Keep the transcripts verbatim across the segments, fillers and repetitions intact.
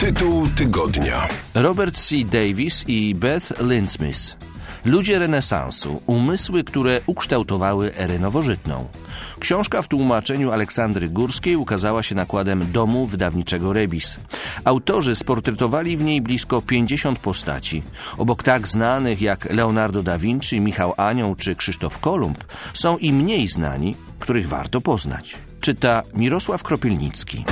Tytuł tygodnia. Robert C. Davis i Beth Lynn-Smith. Ludzie renesansu, umysły, które ukształtowały erę nowożytną. Książka w tłumaczeniu Aleksandry Górskiej ukazała się nakładem domu wydawniczego Rebis. Autorzy sportretowali w niej blisko pięćdziesiąt postaci. Obok tak znanych jak Leonardo da Vinci, Michał Anioł czy Krzysztof Kolumb są i mniej znani, których warto poznać. Czyta Mirosław Kropielnicki.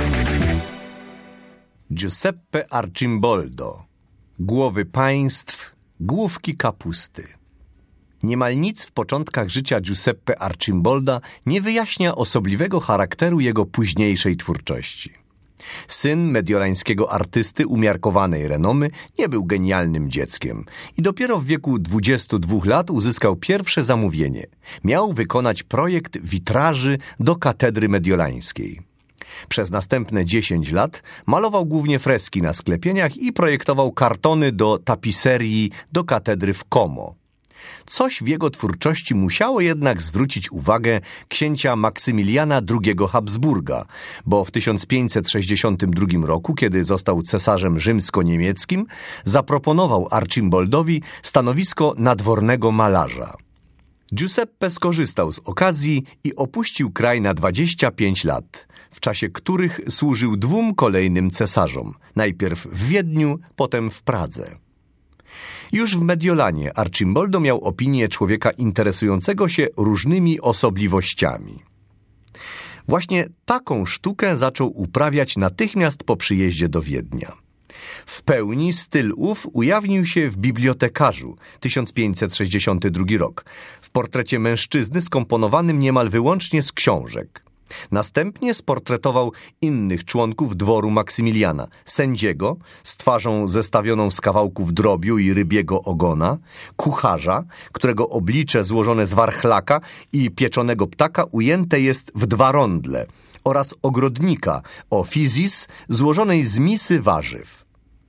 Giuseppe Arcimboldo. Głowy państw, główki kapusty. Niemal nic w początkach życia Giuseppe Arcimbolda nie wyjaśnia osobliwego charakteru jego późniejszej twórczości. Syn mediolańskiego artysty umiarkowanej renomy nie był genialnym dzieckiem i dopiero w wieku dwudziestu dwóch lat uzyskał pierwsze zamówienie. Miał wykonać projekt witraży do katedry mediolańskiej. Przez następne dziesięć lat malował głównie freski na sklepieniach i projektował kartony do tapiserii do katedry w Como. Coś w jego twórczości musiało jednak zwrócić uwagę księcia Maksymiliana drugiego Habsburga, bo w tysiąc pięćset sześćdziesiątym drugim roku, kiedy został cesarzem rzymsko-niemieckim, zaproponował Arcimboldowi stanowisko nadwornego malarza. Giuseppe skorzystał z okazji i opuścił kraj na dwadzieścia pięć lat, w czasie których służył dwóm kolejnym cesarzom, najpierw w Wiedniu, potem w Pradze. Już w Mediolanie Arcimboldo miał opinię człowieka interesującego się różnymi osobliwościami. Właśnie taką sztukę zaczął uprawiać natychmiast po przyjeździe do Wiednia. W pełni styl ów ujawnił się w Bibliotekarzu, tysiąc pięćset sześćdziesiąty drugi rok, w portrecie mężczyzny skomponowanym niemal wyłącznie z książek. Następnie sportretował innych członków dworu Maksymiliana, sędziego z twarzą zestawioną z kawałków drobiu i rybiego ogona, kucharza, którego oblicze złożone z warchlaka i pieczonego ptaka ujęte jest w dwa rondle, oraz ogrodnika o fizis złożonej z misy warzyw.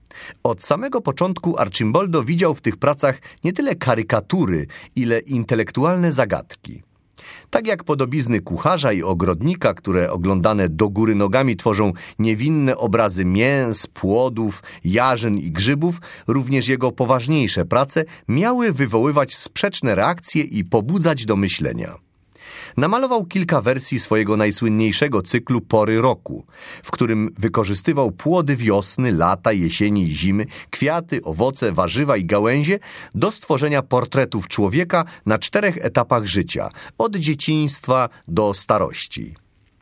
Od samego początku Arcimboldo widział w tych pracach nie tyle karykatury, ile intelektualne zagadki. Tak jak podobizny kucharza i ogrodnika, które oglądane do góry nogami tworzą niewinne obrazy mięs, płodów, jarzyn i grzybów, również jego poważniejsze prace miały wywoływać sprzeczne reakcje i pobudzać do myślenia. Namalował kilka wersji swojego najsłynniejszego cyklu Pory roku, w którym wykorzystywał płody wiosny, lata, jesieni i zimy, kwiaty, owoce, warzywa i gałęzie do stworzenia portretów człowieka na czterech etapach życia, od dzieciństwa do starości.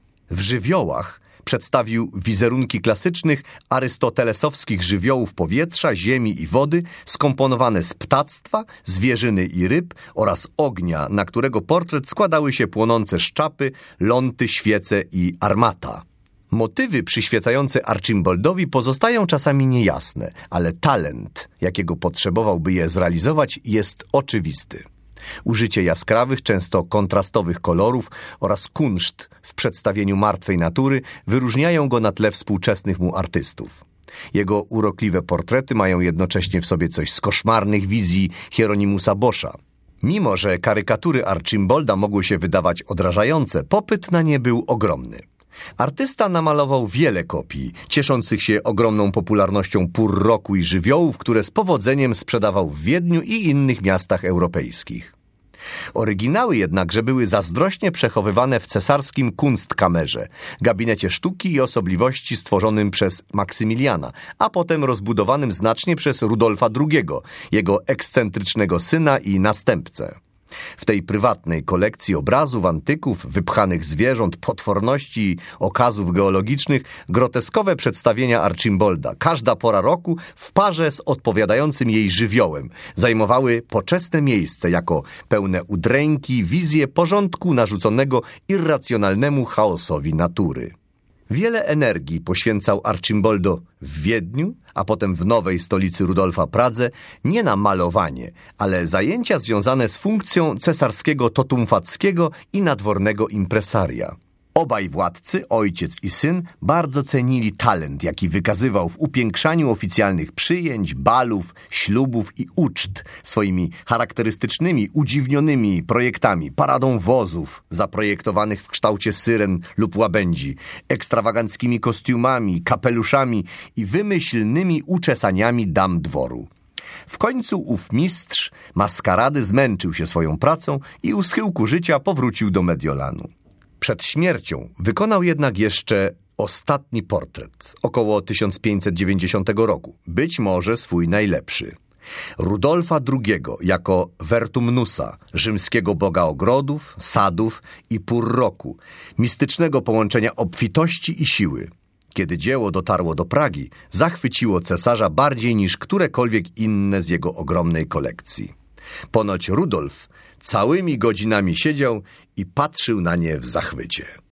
W żywiołach przedstawił wizerunki klasycznych arystotelesowskich żywiołów powietrza, ziemi i wody, skomponowane z ptactwa, zwierzyny i ryb oraz ognia, na którego portret składały się płonące szczapy, ląty, świece i armata. Motywy przyświecające Arcimboldowi pozostają czasami niejasne, ale talent, jakiego potrzebował, by je zrealizować, jest oczywisty. Użycie jaskrawych, często kontrastowych kolorów oraz kunszt w przedstawieniu martwej natury wyróżniają go na tle współczesnych mu artystów. Jego urokliwe portrety mają jednocześnie w sobie coś z koszmarnych wizji Hieronimusa Boscha. Mimo że karykatury Arcimbolda mogły się wydawać odrażające, popyt na nie był ogromny. Artysta namalował wiele kopii, cieszących się ogromną popularnością pór roku i żywiołów, które z powodzeniem sprzedawał w Wiedniu i innych miastach europejskich. Oryginały jednakże były zazdrośnie przechowywane w cesarskim Kunstkamerze, gabinecie sztuki i osobliwości stworzonym przez Maksymiliana, a potem rozbudowanym znacznie przez Rudolfa drugiego, jego ekscentrycznego syna i następcę. W tej prywatnej kolekcji obrazów, antyków, wypchanych zwierząt, potworności i okazów geologicznych groteskowe przedstawienia Arcimbolda, każda pora roku w parze z odpowiadającym jej żywiołem, zajmowały poczesne miejsce jako pełne udręki, wizje porządku narzuconego irracjonalnemu chaosowi natury. Wiele energii poświęcał Arcimboldo w Wiedniu, a potem w nowej stolicy Rudolfa Pradze, nie na malowanie, ale zajęcia związane z funkcją cesarskiego totumfackiego i nadwornego impresaria. Obaj władcy, ojciec i syn, bardzo cenili talent, jaki wykazywał w upiększaniu oficjalnych przyjęć, balów, ślubów i uczt swoimi charakterystycznymi, udziwnionymi projektami, paradą wozów zaprojektowanych w kształcie syren lub łabędzi, ekstrawaganckimi kostiumami, kapeluszami i wymyślnymi uczesaniami dam dworu. W końcu ów mistrz maskarady zmęczył się swoją pracą i u schyłku życia powrócił do Mediolanu. Przed śmiercią wykonał jednak jeszcze ostatni portret, około tysiąc pięćset dziewięćdziesiątego roku, być może swój najlepszy. Rudolfa drugiego jako Vertumnusa, rzymskiego boga ogrodów, sadów i pór roku, mistycznego połączenia obfitości i siły. Kiedy dzieło dotarło do Pragi, zachwyciło cesarza bardziej niż którekolwiek inne z jego ogromnej kolekcji. Ponoć Rudolf całymi godzinami siedział i patrzył na nie w zachwycie.